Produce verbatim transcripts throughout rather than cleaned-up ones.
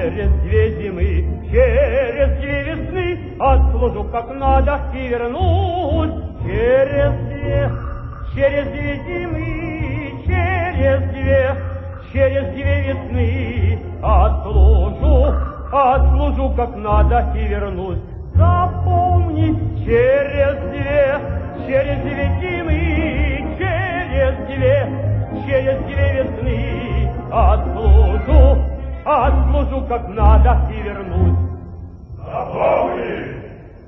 Через две зимы, через две весны отслужу как надо и вернусь. Через две, через две зимы, через две, через две весны отслужу, отслужу как надо и вернусь. Запомни, через две, через две зимы, через две, через две весны отслужу, отслужу как надо и вернусь. Запомни!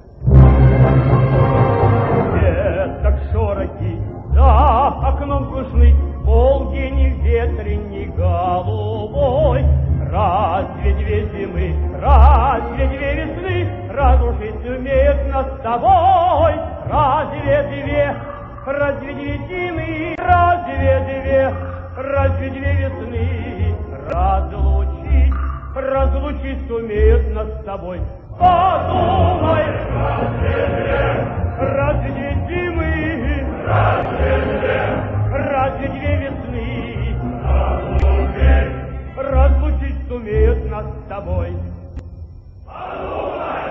Веток широки, за окном слышны полдень ветреный голубой. Разве две зимы, разве две весны разрушить умеют нас с тобой? Разве две, разве две зимы, разве две, разве две весны разлучить, разлучить сумеют нас с тобой? Подумай, разве две, разве две зимы, разве две, разве две весны разлучить, разлучить сумеют нас с тобой? подумай!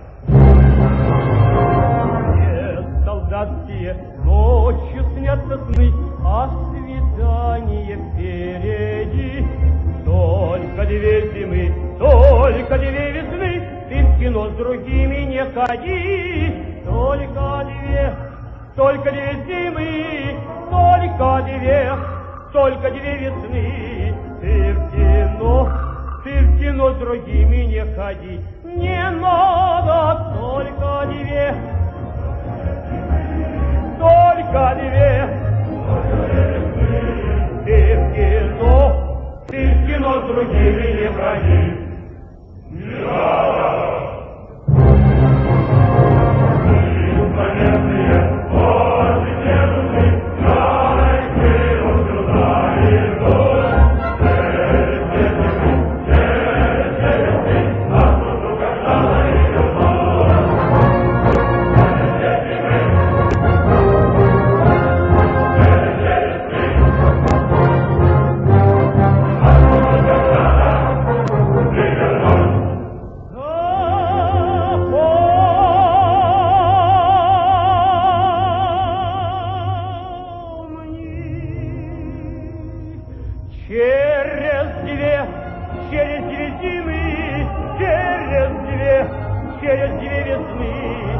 Нет, солдатские ночью снятся сны, а свидание впереди. Только две зимы, только две весны, ты в кино с другими не ходи. Только две, только две зимы, только две, только две весны, ты в кино, ты в кино с другими не ходи. Не надо, только две, только две, ты в кино, ты в кино с другими не ходи. Не надо! Понятные, очень нежные, дайте его сюда и тут. Через две зимы, через две весны, отслужу как надо и вернусь. Через две зимы, через две весны, отслужу как надо и вернусь. Через две, через две зимы, через две, через две весны